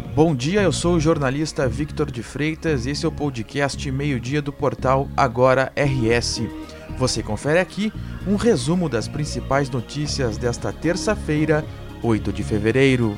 Bom dia, eu sou o jornalista Victor de Freitas e esse é o podcast Meio-Dia do portal Agora RS. Você confere aqui um resumo das principais notícias desta terça-feira, 8 de fevereiro.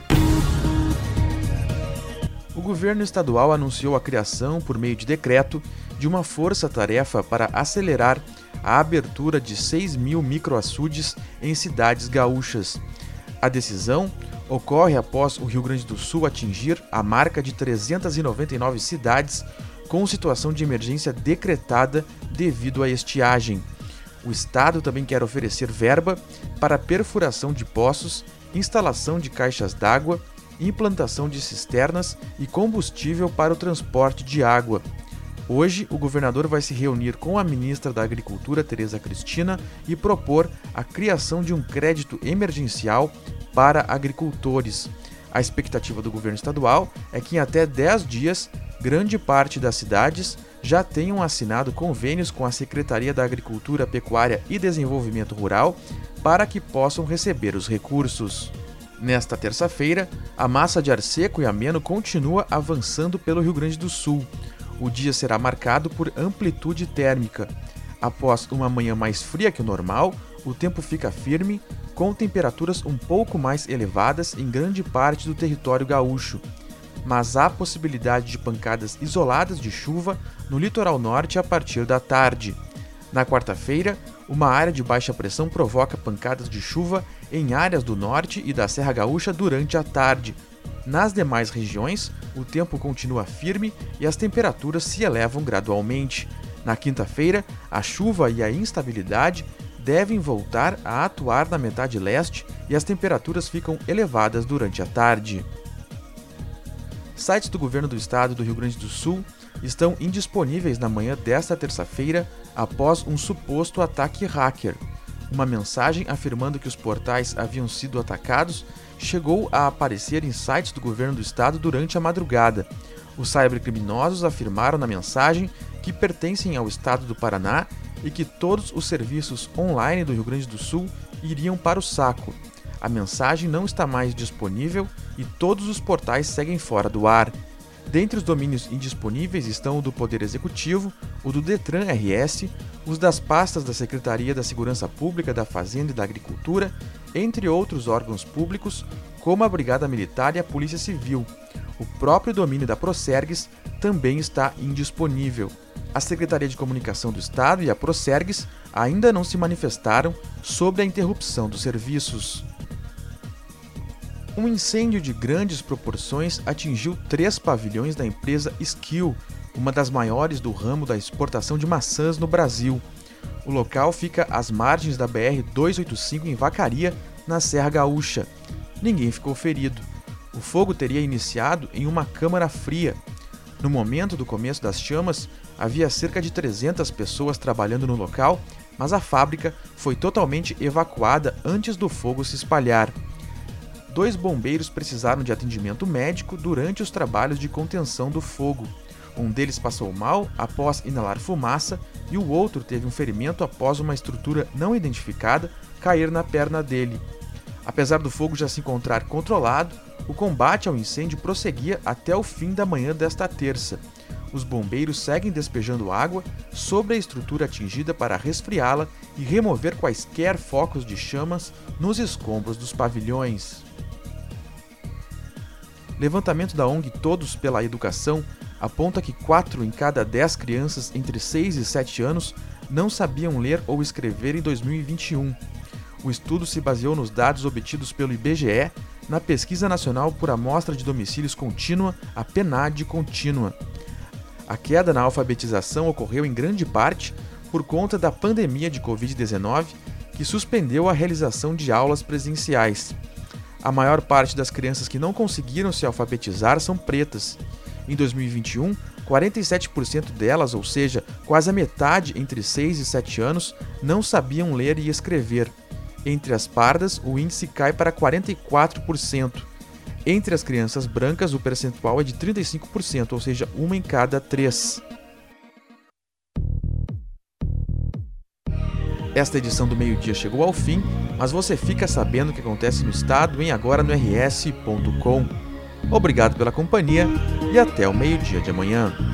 O governo estadual anunciou a criação, por meio de decreto, de uma força-tarefa para acelerar a abertura de 6.000 microaçudes em cidades gaúchas. A decisão ocorre após o Rio Grande do Sul atingir a marca de 399 cidades com situação de emergência decretada devido à estiagem. O estado também quer oferecer verba para perfuração de poços, instalação de caixas d'água, implantação de cisternas e combustível para o transporte de água. Hoje, o governador vai se reunir com a ministra da Agricultura, Tereza Cristina, e propor a criação de um crédito emergencial para agricultores. A expectativa do governo estadual é que em até 10 dias, grande parte das cidades já tenham assinado convênios com a Secretaria da Agricultura, Pecuária e Desenvolvimento Rural para que possam receber os recursos. Nesta terça-feira, a massa de ar seco e ameno continua avançando pelo Rio Grande do Sul. O dia será marcado por amplitude térmica. Após uma manhã mais fria que o normal, o tempo fica firme, com temperaturas um pouco mais elevadas em grande parte do território gaúcho. Mas há possibilidade de pancadas isoladas de chuva no litoral norte a partir da tarde. Na quarta-feira, uma área de baixa pressão provoca pancadas de chuva em áreas do norte e da Serra Gaúcha durante a tarde. Nas demais regiões, o tempo continua firme e as temperaturas se elevam gradualmente. Na quinta-feira, a chuva e a instabilidade devem voltar a atuar na metade leste e as temperaturas ficam elevadas durante a tarde. Sites do governo do estado do Rio Grande do Sul estão indisponíveis na manhã desta terça-feira após um suposto ataque hacker. Uma mensagem afirmando que os portais haviam sido atacados chegou a aparecer em sites do governo do estado durante a madrugada. Os cybercriminosos afirmaram na mensagem que pertencem ao estado do Paraná e que todos os serviços online do Rio Grande do Sul iriam para o saco. A mensagem não está mais disponível e todos os portais seguem fora do ar. Dentre os domínios indisponíveis estão o do Poder Executivo, o do Detran RS, os das pastas da Secretaria da Segurança Pública, da Fazenda e da Agricultura, entre outros órgãos públicos, como a Brigada Militar e a Polícia Civil. O próprio domínio da Procergs também está indisponível. A Secretaria de Comunicação do Estado e a Procergs ainda não se manifestaram sobre a interrupção dos serviços. Um incêndio de grandes proporções atingiu 3 pavilhões da empresa Skill, uma das maiores do ramo da exportação de maçãs no Brasil. O local fica às margens da BR-285 em Vacaria, na Serra Gaúcha. Ninguém ficou ferido. O fogo teria iniciado em uma câmara fria. No momento do começo das chamas, havia cerca de 300 pessoas trabalhando no local, mas a fábrica foi totalmente evacuada antes do fogo se espalhar. 2 bombeiros precisaram de atendimento médico durante os trabalhos de contenção do fogo. Um deles passou mal após inalar fumaça e o outro teve um ferimento após uma estrutura não identificada cair na perna dele. Apesar do fogo já se encontrar controlado, o combate ao incêndio prosseguia até o fim da manhã desta terça. Os bombeiros seguem despejando água sobre a estrutura atingida para resfriá-la e remover quaisquer focos de chamas nos escombros dos pavilhões. Levantamento da ONG Todos pela Educação aponta que 4 em cada 10 crianças entre 6 e 7 anos não sabiam ler ou escrever em 2021. O estudo se baseou nos dados obtidos pelo IBGE na Pesquisa Nacional por Amostra de Domicílios Contínua, a PNAD Contínua. A queda na alfabetização ocorreu em grande parte por conta da pandemia de Covid-19, que suspendeu a realização de aulas presenciais. A maior parte das crianças que não conseguiram se alfabetizar são pretas. Em 2021, 47% delas, ou seja, quase a metade entre 6 e 7 anos, não sabiam ler e escrever. Entre as pardas, o índice cai para 44%. Entre as crianças brancas, o percentual é de 35%, ou seja, 1 em cada 3. Esta edição do Meio-Dia chegou ao fim, mas você fica sabendo o que acontece no estado em agora no rs.com. Obrigado pela companhia e até o meio-dia de amanhã.